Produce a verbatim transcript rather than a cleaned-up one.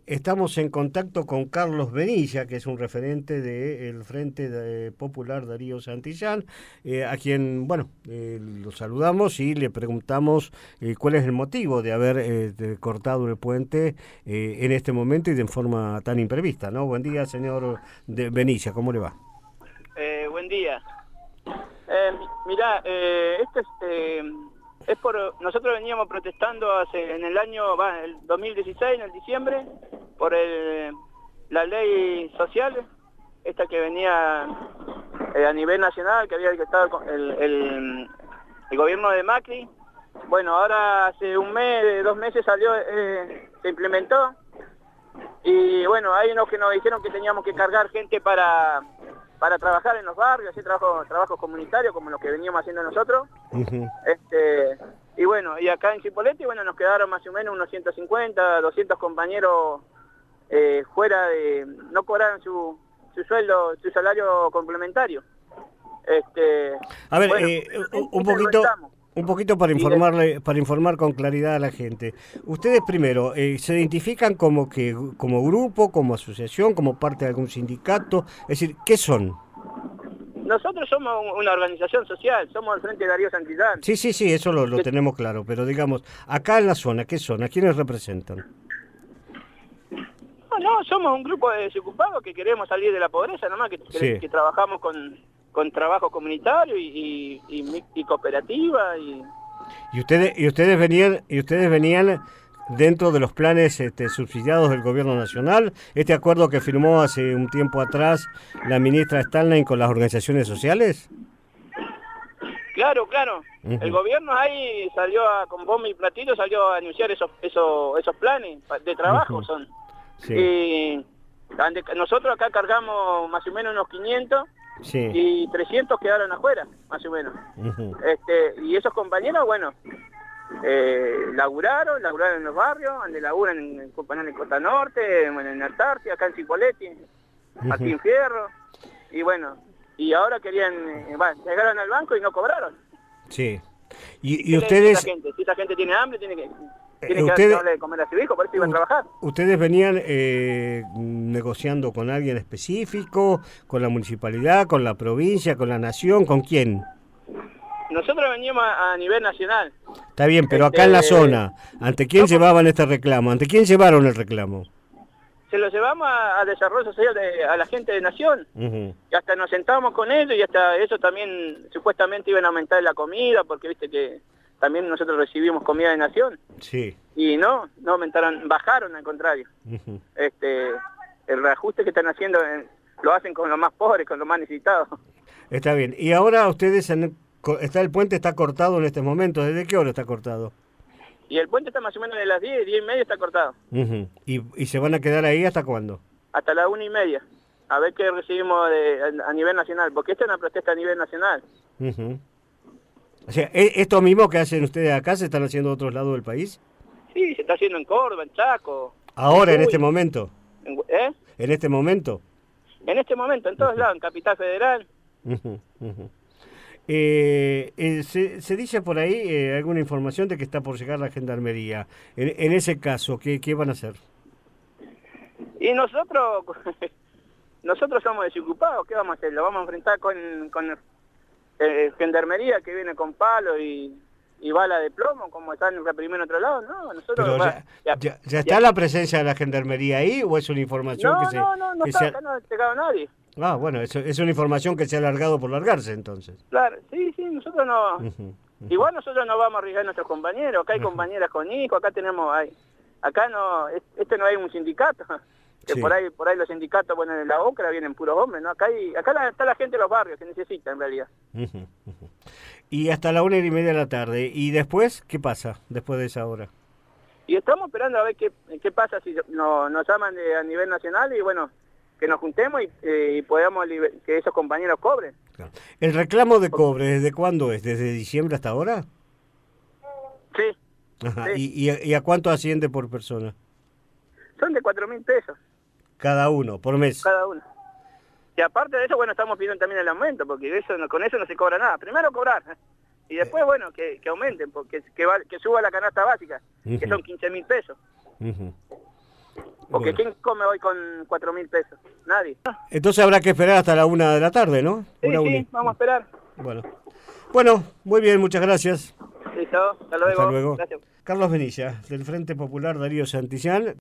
estamos en contacto con Carlos Benilla, que es un referente del Frente de Popular Darío Santillán, eh, a quien, bueno, eh, lo saludamos y le preguntamos eh, cuál es el motivo de haber eh, de cortado el puente eh, en este momento y de forma tan imprevista, ¿no? Buen día, señor de Benilla, ¿cómo le va? Eh, buen día. Eh, mirá, eh, esto es... Eh, Es por, nosotros veníamos protestando hace, en el año, va, el dos mil dieciséis, en el diciembre, por el, la ley social, esta que venía eh, a nivel nacional, que había estado el, el, el gobierno de Macri. Bueno, ahora hace un mes, dos meses salió, eh, se implementó, y bueno, hay unos que nos dijeron que teníamos que cargar gente para... para trabajar en los barrios, hacer trabajo, trabajos comunitarios como lo que veníamos haciendo nosotros. Uh-huh. este, y bueno, y acá en Cipolletti, bueno, nos quedaron más o menos unos ciento cincuenta, doscientos compañeros eh, fuera de... no cobraron su, su sueldo, su salario complementario. Este, a ver, bueno, eh, un, un poquito... Un poquito para informarle, para informar con claridad a la gente. Ustedes primero, eh, ¿se identifican como que como grupo, como asociación, como parte de algún sindicato? Es decir, ¿qué son? Nosotros somos una organización social, somos el Frente Darío Santillán. Sí, sí, sí, eso lo, lo tenemos claro, pero digamos, acá en la zona, ¿qué son? ¿A quiénes representan? No, no, somos un grupo de desocupados que queremos salir de la pobreza, nomás que, sí. que, que trabajamos con... con trabajo comunitario y, y, y, y cooperativa y y ustedes y ustedes venían y ustedes venían dentro de los planes este, subsidiados del gobierno nacional, este acuerdo que firmó hace un tiempo atrás la ministra Stalin con las organizaciones sociales. Claro, claro. Uh-huh. El gobierno ahí salió a, con bomba y platillo salió a anunciar esos esos esos planes de trabajo. Uh-huh. Son sí. Y nosotros acá cargamos más o menos unos quinientos. Sí. Y trescientos quedaron afuera, más o menos. Uh-huh. este, y esos compañeros, bueno, eh, laburaron, laburaron en los barrios, donde laburan en, en compañías de Costa Norte, bueno, en Antártida, acá en Cipolletti, uh-huh. aquí en Fierro, y bueno, y ahora querían, eh, bueno, llegaron al banco y no cobraron. Sí. Y, y ustedes... Si esa, gente, si esa gente tiene hambre, tiene que... Tiene eh, que ustedes, darle de comer a su hijo, por eso iban a trabajar. ¿Ustedes venían eh, negociando con alguien específico, con la municipalidad, con la provincia, con la nación, con quién? Nosotros veníamos a, a nivel nacional. Está bien, pero acá este, en la zona, ¿ante quién llevaban este reclamo? ¿Ante quién llevaron el reclamo? Se lo llevamos a, a desarrollo social, de, a la gente de Nación. Uh-huh. Y hasta nos sentábamos con ellos y hasta eso también supuestamente iban a aumentar la comida, porque viste que... también nosotros recibimos comida de Nación. Sí. Y no, no aumentaron, bajaron al contrario. Uh-huh. Este, el reajuste que están haciendo eh, lo hacen con los más pobres, con los más necesitados. Está bien. Y ahora ustedes, en, está el puente está cortado en este momento. ¿Desde qué hora está cortado? Y el puente está más o menos de las diez, diez y media está cortado. Uh-huh. ¿Y, ¿Y se van a quedar ahí hasta cuándo? Hasta las una y media. A ver qué recibimos de, a, a nivel nacional, porque esta es una protesta a nivel nacional. Uh-huh. O sea, ¿esto mismo que hacen ustedes acá se están haciendo en otros lados del país? Sí, se está haciendo en Córdoba, en Chaco. ¿Ahora, en, en este momento? En, ¿Eh? ¿En este momento? En este momento, en todos uh-huh. lados, en Capital Federal. Uh-huh. Uh-huh. Eh, eh, se, se dice por ahí eh, alguna información de que está por llegar la gendarmería. En, en ese caso, ¿qué, ¿qué van a hacer? Y nosotros, nosotros somos desocupados, ¿qué vamos a hacer? Lo vamos a enfrentar con... con Eh, gendarmería que viene con palo y, y bala de plomo, como están reprimiendo en otro lado, no, nosotros... Pero va, ya, ya, ¿Ya está ya. la presencia de la gendarmería ahí o es una información no, que se... No, no, no, que está, se... acá no ha llegado nadie. Ah, bueno, eso es una información que se ha alargado por largarse entonces. Claro, sí, sí, nosotros no... Uh-huh, uh-huh. Igual nosotros no vamos a arriesgar a nuestros compañeros, acá hay uh-huh. compañeras con hijos, acá tenemos... Hay, acá no, este no hay un sindicato. Que sí. por ahí por ahí los sindicatos, bueno, en la Ocra vienen puros hombres, ¿no? Acá hay, acá la, está la gente de los barrios que necesita, en realidad. Uh-huh, uh-huh. Y hasta la una y media de la tarde. ¿Y después qué pasa, después de esa hora? Y estamos esperando a ver qué, qué pasa si no, nos llaman de, a nivel nacional y, bueno, que nos juntemos y, eh, y podamos liber- que esos compañeros cobren. Claro. ¿El reclamo de cobre desde cuándo es? ¿Desde diciembre hasta ahora? Sí. Ajá. sí. ¿Y, y, ¿Y a cuánto asciende por persona? Son de cuatro mil pesos. Cada uno, por mes. Cada uno. Y aparte de eso, bueno, estamos pidiendo también el aumento, porque eso no, con eso no se cobra nada. Primero cobrar, ¿eh? Y después, bueno, que, que aumenten, porque que, va, que suba la canasta básica, uh-huh. que son quince mil pesos. Uh-huh. Porque Bueno. ¿quién come hoy con cuatro mil pesos? Nadie. Entonces habrá que esperar hasta la una de la tarde, ¿no? Sí, Una, sí, una. vamos a esperar. Bueno. Bueno, muy bien, muchas gracias. Listo, hasta luego. Hasta luego. Gracias. Carlos Benilla, del Frente Popular Darío Santillán.